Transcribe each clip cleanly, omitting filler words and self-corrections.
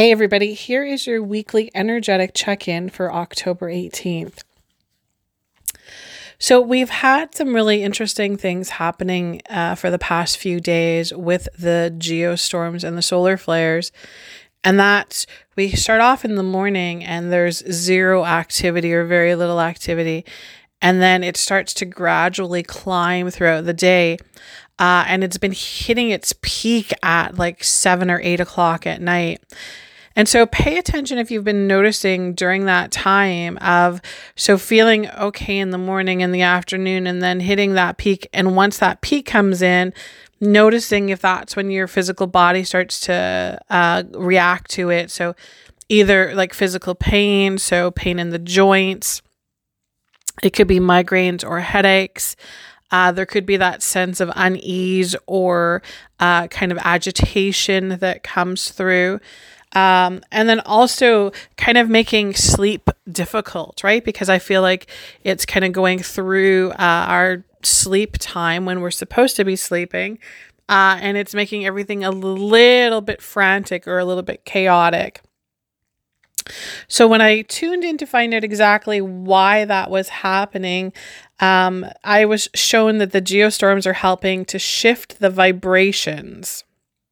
Hey, everybody, here is your weekly energetic check in for October 18th. So, we've had some really interesting things happening for the past few days with the geostorms and the solar flares. And that's, we start off in the morning and there's zero activity or very little activity. And then it starts to gradually climb throughout the day. And it's been hitting its peak at like 7 or 8 o'clock at night. And so pay attention if you've been noticing during that time of, so feeling okay in the morning, in the afternoon, and then hitting that peak. And once that peak comes in, noticing if that's when your physical body starts to react to it. So either like physical pain, so pain in the joints, it could be migraines or headaches. There could be that sense of unease or kind of agitation that comes through. And then also kind of making sleep difficult, right? Because I feel like it's kind of going through our sleep time when we're supposed to be sleeping. And it's making everything a little bit frantic or a little bit chaotic. So when I tuned in to find out exactly why that was happening, I was shown that the geostorms are helping to shift the vibrations.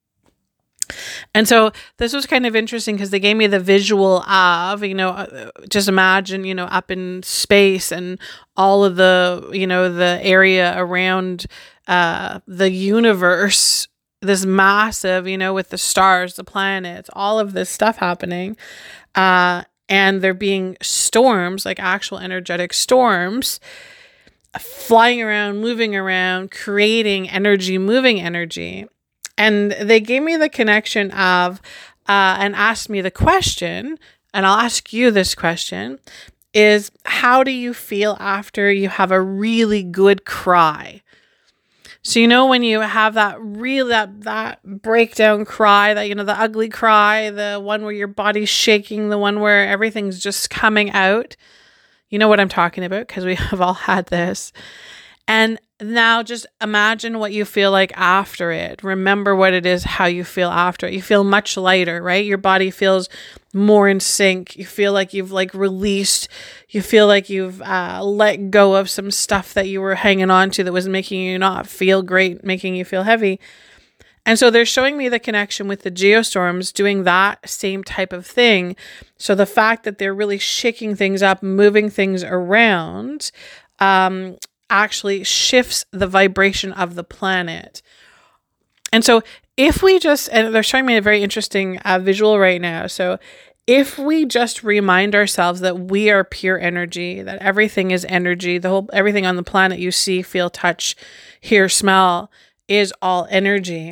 And so this was kind of interesting because they gave me the visual of, just imagine, up in space and all of the, the area around the universe, this massive, with the stars, the planets, all of this stuff happening. And there being storms, like actual energetic storms, flying around, moving around, creating energy, moving energy. And they gave me the connection of, and asked me the question, and I'll ask you this question, is how do you feel after you have a really good cry? So, when you have that breakdown cry, that, the ugly cry, the one where your body's shaking, the one where everything's just coming out, you know what I'm talking about because we have all had this. And now just imagine what you feel like after it. Remember what it is, how you feel after it. You feel much lighter, right? Your body feels more in sync. You feel like you've released. You feel like you've let go of some stuff that you were hanging on to that was making you not feel great, making you feel heavy. And so they're showing me the connection with the geostorms doing that same type of thing. So the fact that they're really shaking things up, moving things around, actually shifts the vibration of the planet. And so if we just, and they're showing me a very interesting visual right now. So if we just remind ourselves that we are pure energy, that everything is energy, everything on the planet you see, feel, touch, hear, smell is all energy.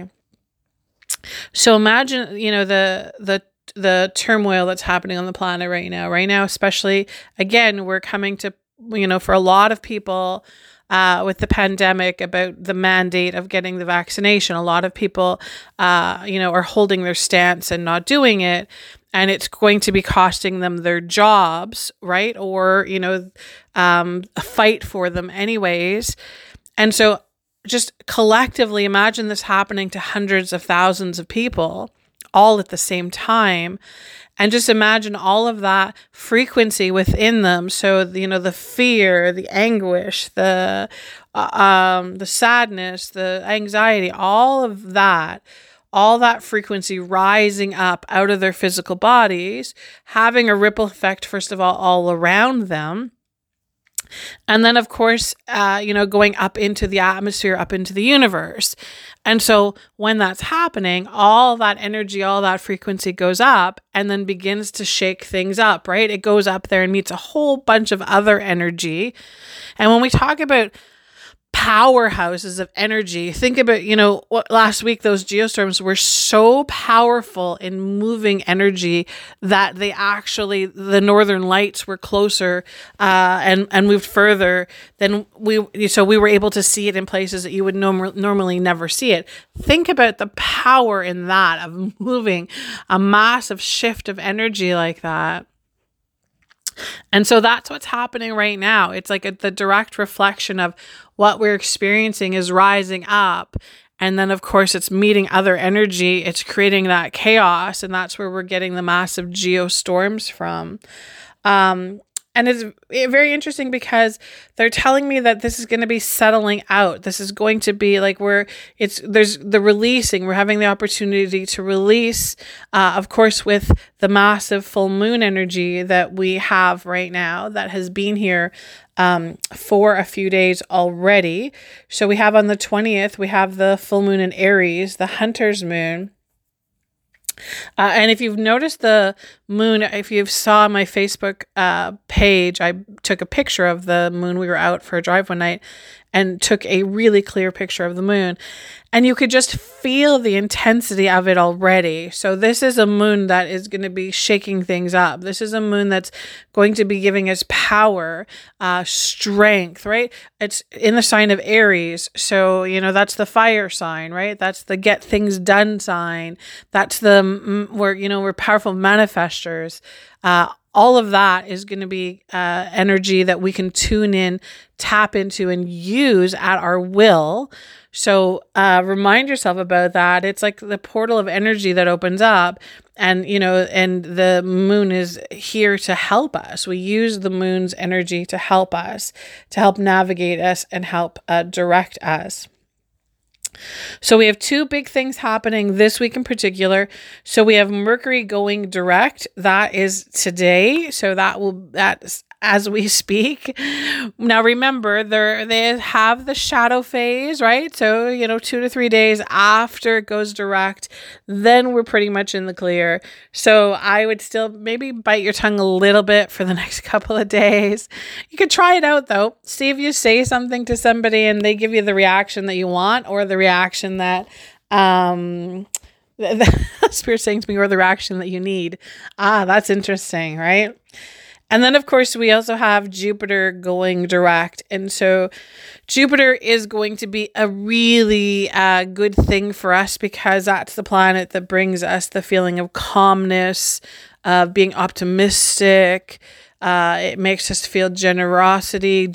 So imagine, the turmoil that's happening on the planet right now. Right now, especially, again, we're coming to, for a lot of people with the pandemic about the mandate of getting the vaccination. A lot of people, are holding their stance and not doing it. And it's going to be costing them their jobs, right? Or, a fight for them anyways. And so just collectively imagine this happening to hundreds of thousands of people all at the same time. And just imagine all of that frequency within them. So, the fear, the anguish, the sadness, the anxiety, all that frequency rising up out of their physical bodies, having a ripple effect, first of all around them. And then, of course, going up into the atmosphere, up into the universe. And so when that's happening, all that energy, all that frequency goes up and then begins to shake things up, right? It goes up there and meets a whole bunch of other energy. And when we talk about powerhouses of energy, think about, last week, those geostorms were so powerful in moving energy that the northern lights were closer and moved further than we were able to see it in places that you would normally never see it. Think about the power in that of moving a massive shift of energy like that. And so that's what's happening right now. It's like the direct reflection of what we're experiencing is rising up. And then, of course, it's meeting other energy. It's creating that chaos. And that's where we're getting the massive geostorms from. And it's very interesting because they're telling me that this is going to be settling out. This is going to be like there's the releasing. We're having the opportunity to release, of course, with the massive full moon energy that we have right now that has been here for a few days already. So we have on the 20th, we have the full moon in Aries, the Hunter's moon. And if you've noticed the moon, if you saw my Facebook page, I took a picture of the moon. We were out for a drive one night and took a really clear picture of the moon. And you could just feel the intensity of it already. So this is a moon that is going to be shaking things up. This is a moon that's going to be giving us power, strength, right? It's in the sign of Aries. So, that's the fire sign, right? That's the get things done sign. That's we're powerful manifestors. All of that is going to be energy that we can tune in, tap into, and use at our will. So remind yourself about that. It's like the portal of energy that opens up, and and the moon is here to help us. We use the moon's energy to help us, to help navigate us and help direct us. So we have two big things happening this week in particular. So we have Mercury going direct. That is today. So that's as we speak. Now remember, they have the shadow phase, right? So 2 to 3 days after it goes direct, then we're pretty much in the clear. So I would still maybe bite your tongue a little bit for the next couple of days. You could try it out though. See if you say something to somebody and they give you the reaction that you want, or the reaction that the Spirit's saying to me, or the reaction that you need. That's interesting, right? And then, of course, we also have Jupiter going direct. And so Jupiter is going to be a really good thing for us, because that's the planet that brings us the feeling of calmness, of being optimistic. It makes us feel generous.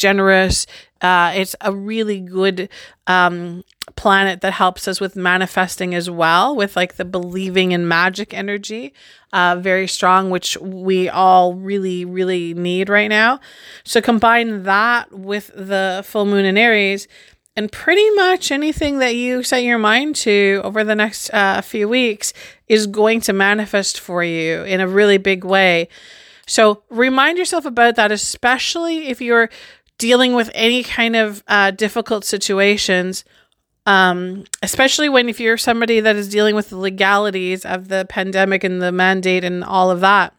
It's a really good planet that helps us with manifesting as well, with like the believing in magic energy, very strong, which we all really, really need right now. So combine that with the full moon in Aries, and pretty much anything that you set your mind to over the next few weeks is going to manifest for you in a really big way. So remind yourself about that, especially if you're dealing with any kind of difficult situations, especially if you're somebody that is dealing with the legalities of the pandemic and the mandate and all of that.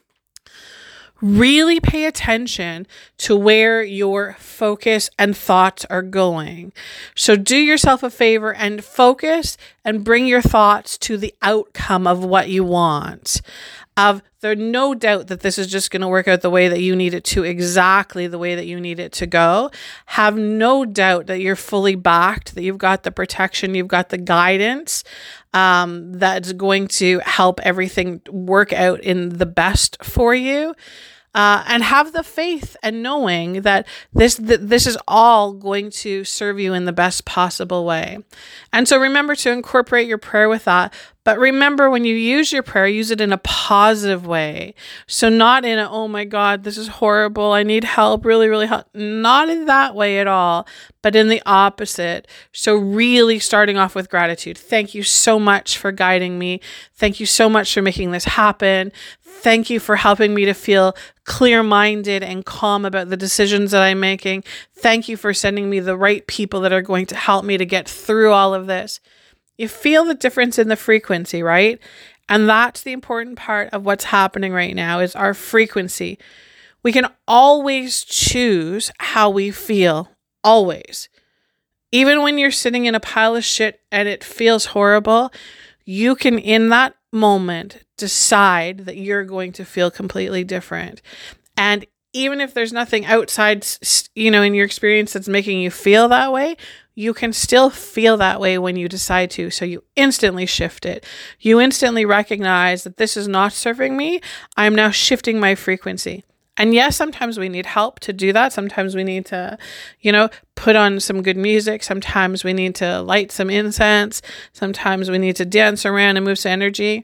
Really pay attention to where your focus and thoughts are going. So do yourself a favor and focus and bring your thoughts to the outcome of what you want. There's no doubt that this is just going to work out the way that you need it to, exactly the way that you need it to go. Have no doubt that you're fully backed, that you've got the protection, you've got the guidance that's going to help everything work out in the best for you. And have the faith and knowing that this is all going to serve you in the best possible way. And so remember to incorporate your prayer with that. But remember, when you use your prayer, use it in a positive way. So not in a, oh my God, this is horrible, I need help, really, really help. Not in that way at all, but in the opposite. So really starting off with gratitude. Thank you so much for guiding me. Thank you so much for making this happen. Thank you for helping me to feel clear-minded and calm about the decisions that I'm making. Thank you for sending me the right people that are going to help me to get through all of this. You feel the difference in the frequency, right? And that's the important part of what's happening right now, is our frequency. We can always choose how we feel, always. Even when you're sitting in a pile of shit and it feels horrible, you can, in that moment, decide that you're going to feel completely different. And even if there's nothing outside, in your experience that's making you feel that way, you can still feel that way when you decide to. So you instantly shift it. You instantly recognize that this is not serving me. I'm now shifting my frequency. And yes, sometimes we need help to do that. Sometimes we need to, put on some good music. Sometimes we need to light some incense. Sometimes we need to dance around and move some energy.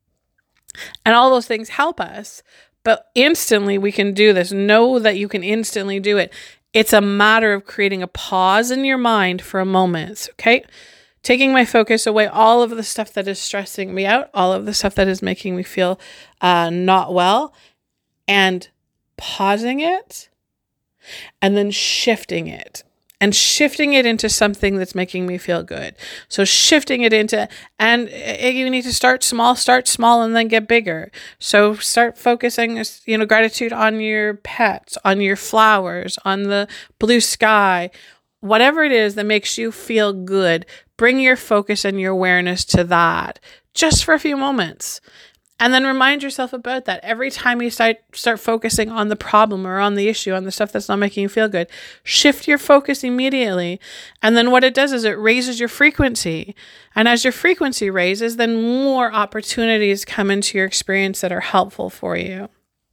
And all those things help us. But instantly we can do this. Know that you can instantly do it. It's a matter of creating a pause in your mind for a moment, okay? Taking my focus away, all of the stuff that is stressing me out, all of the stuff that is making me feel not well, and pausing it, and then shifting it into something that's making me feel good. So shifting it into, and you need to start small and then get bigger. So start focusing, gratitude on your pets, on your flowers, on the blue sky, whatever it is that makes you feel good. Bring your focus and your awareness to that just for a few moments. And then remind yourself about that every time you start focusing on the problem or on the issue, on the stuff that's not making you feel good. Shift your focus immediately. And then what it does is it raises your frequency. And as your frequency raises, then more opportunities come into your experience that are helpful for you.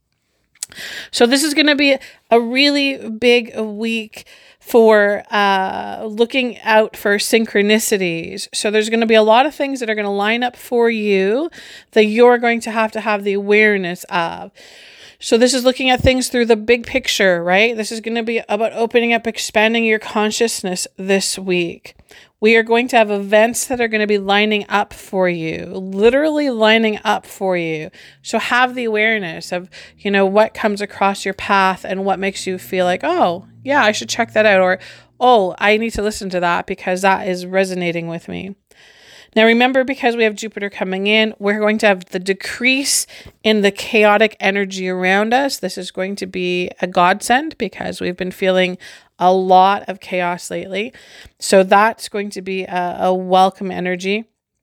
So this is going to be a really big week for looking out for synchronicities. So there's going to be a lot of things that are going to line up for you that you're going to have the awareness of. So this is looking at things through the big picture, right? This is going to be about opening up, expanding your consciousness this week. We are going to have events that are going to be lining up for you, literally lining up for you. So have the awareness of, what comes across your path and what makes you feel like, oh, yeah, I should check that out. Or, oh, I need to listen to that because that is resonating with me. Now, remember, because we have Jupiter coming in, we're going to have the decrease in the chaotic energy around us. This is going to be a godsend because we've been feeling a lot of chaos lately. So that's going to be a welcome energy.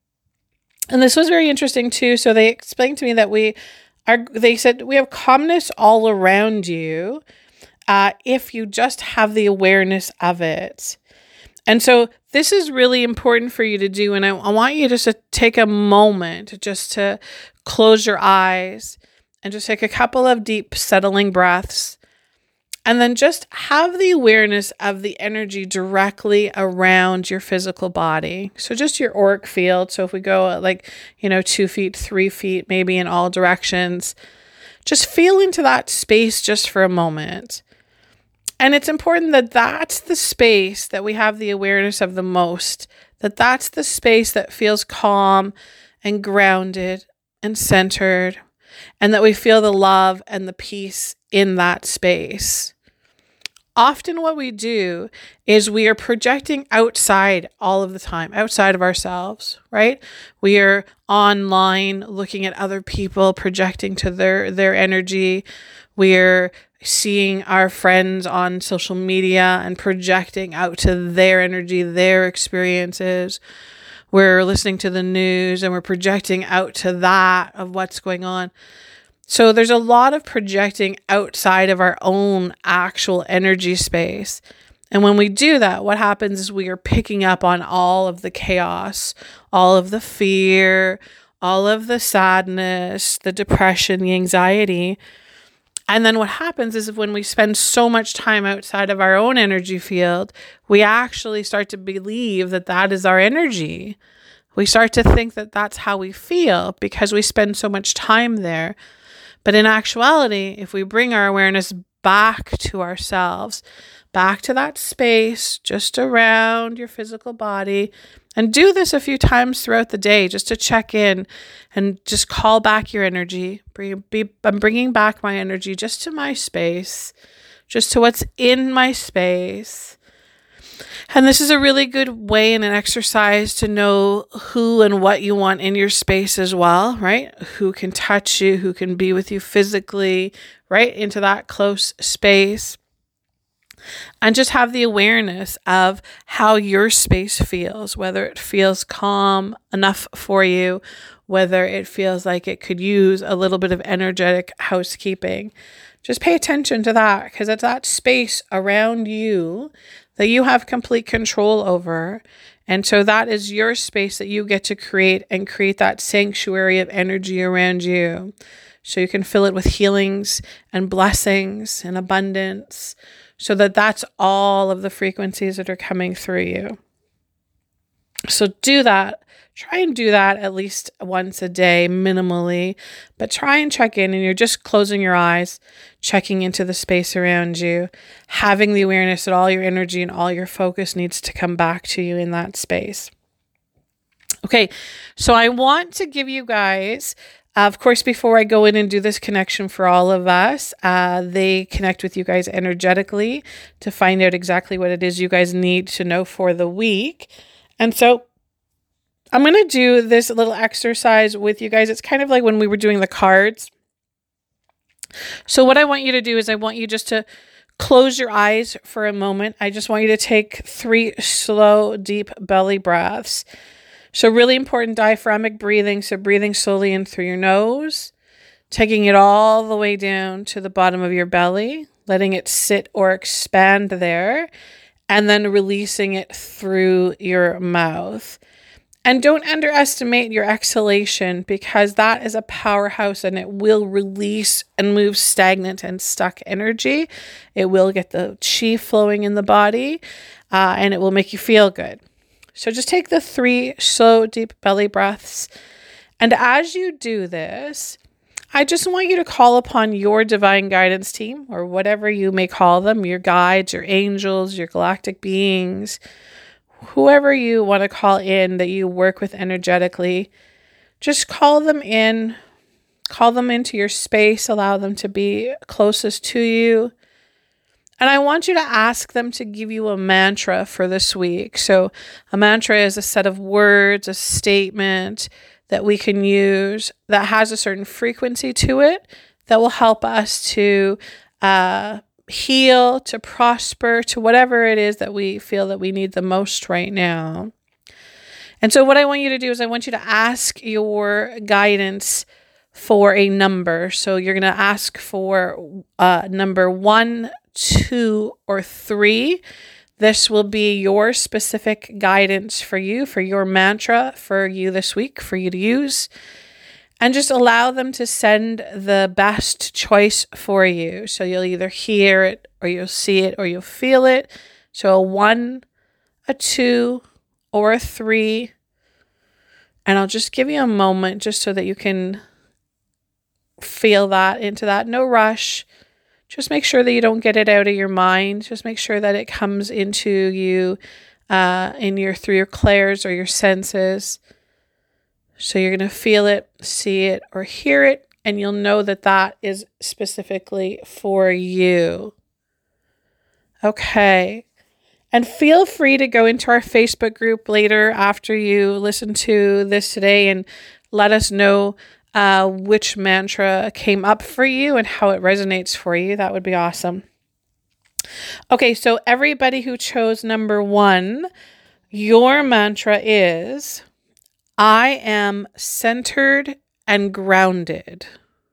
And this was very interesting too. So they explained to me that they said we have calmness all around you if you just have the awareness of it. And so this is really important for you to do. And I want you just to take a moment just to close your eyes and just take a couple of deep settling breaths. And then just have the awareness of the energy directly around your physical body. So just your auric field. So if we go 2 feet, 3 feet, maybe in all directions, just feel into that space just for a moment. And it's important that that's the space that we have the awareness of the most, that's the space that feels calm and grounded and centered, and that we feel the love and the peace in that space. Often what we do is we are projecting outside all of the time, outside of ourselves, right? We are online looking at other people, projecting to their energy. We're seeing our friends on social media and projecting out to their energy, their experiences. We're listening to the news and we're projecting out to that of what's going on. So there's a lot of projecting outside of our own actual energy space. And when we do that, what happens is we are picking up on all of the chaos, all of the fear, all of the sadness, the depression, the anxiety. And then what happens is when we spend so much time outside of our own energy field, we actually start to believe that is our energy. We start to think that that's how we feel because we spend so much time there. But in actuality, if we bring our awareness back to ourselves, back to that space just around your physical body, and do this a few times throughout the day just to check in and just call back your energy. I'm bringing back my energy just to my space, just to what's in my space. And this is a really good way and an exercise to know who and what you want in your space as well, right? Who can touch you, who can be with you physically, right? Into that close space. And just have the awareness of how your space feels, whether it feels calm enough for you, whether it feels like it could use a little bit of energetic housekeeping. Just pay attention to that because it's that space around you that you have complete control over. And so that is your space that you get to create and create that sanctuary of energy around you. so you can fill it with healings and blessings and abundance, so that that's all of the frequencies that are coming through you. So do that. Try and do that at least once a day, minimally, but try and check in, and you're just closing your eyes, checking into the space around you, having the awareness that all your energy and all your focus needs to come back to you in that space. Okay, so I want to give you guys, of course, before I go in and do this connection for all of us, they connect with you guys energetically to find out exactly what it is you guys need to know for the week. And so I'm going to do this little exercise with you guys. It's kind of like when we were doing the cards. So what I want you to do is I want you just to close your eyes for a moment. I just want you to take 3 slow, deep belly breaths. So really important diaphragmatic breathing. So breathing slowly in through your nose, taking it all the way down to the bottom of your belly, letting it sit or expand there, and then releasing it through your mouth. And don't underestimate your exhalation, because that is a powerhouse and it will release and move stagnant and stuck energy. It will get the chi flowing in the body, and it will make you feel good. So just take the 3 slow, deep belly breaths. And as you do this, I just want you to call upon your divine guidance team, or whatever you may call them, your guides, your angels, your galactic beings, whoever you want to call in that you work with energetically. Just call them into your space, allow them to be closest to you. And I want you to ask them to give you a mantra for this week. So a mantra is a set of words, a statement that we can use that has a certain frequency to it that will help us to heal, to prosper, to whatever it is that we feel that we need the most right now. And so what I want you to do is I want you to ask your guidance for a number. So you're going to ask for number 1, 2, or 3. This will be your specific guidance for you, for your mantra for you this week, for you to use. And just allow them to send the best choice for you. So you'll either hear it, or you'll see it, or you'll feel it. So a 1, a 2, or a 3. And I'll just give you a moment just so that you can feel that into that. No rush. Just make sure that you don't get it out of your mind. Just make sure that it comes into you through your clairs or your senses. So you're going to feel it, see it, or hear it, and you'll know that that is specifically for you. Okay. And feel free to go into our Facebook group later after you listen to this today and let us know which mantra came up for you and how it resonates for you. That would be awesome. Okay, so everybody who chose number 1, your mantra is, I am centered and grounded.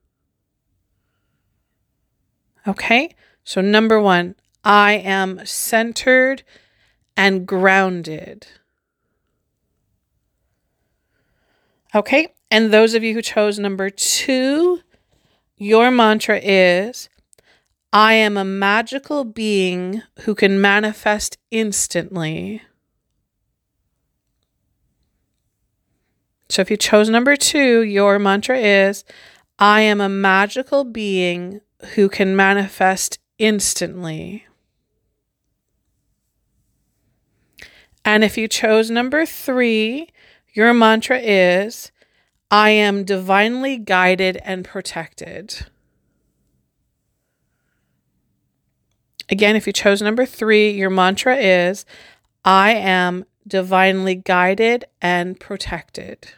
Okay, so number 1, I am centered and grounded. Okay, and those of you who chose number 2, your mantra is, I am a magical being who can manifest instantly. So if you chose number 2, your mantra is, I am a magical being who can manifest instantly. And if you chose number 3, your mantra is, I am divinely guided and protected. Again, if you chose number 3, your mantra is, I am divinely guided and protected.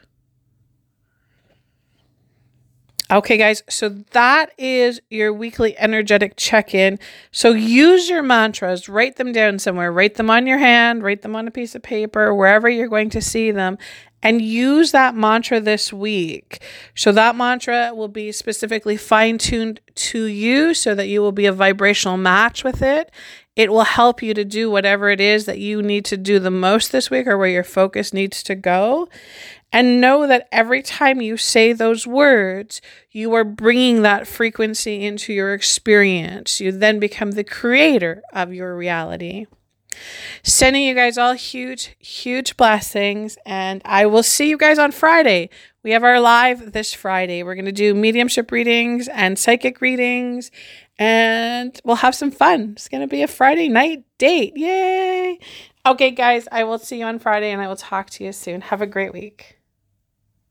Okay, guys, so that is your weekly energetic check-in. So use your mantras, write them down somewhere, write them on your hand, write them on a piece of paper, wherever you're going to see them, and use that mantra this week. So that mantra will be specifically fine-tuned to you so that you will be a vibrational match with it. It will help you to do whatever it is that you need to do the most this week or where your focus needs to go. And know that every time you say those words, you are bringing that frequency into your experience. You then become the creator of your reality. Sending you guys all huge, huge blessings. And I will see you guys on Friday. We have our live this Friday. We're going to do mediumship readings and psychic readings. And we'll have some fun. It's going to be a Friday night date. Yay. Okay, guys, I will see you on Friday and I will talk to you soon. Have a great week.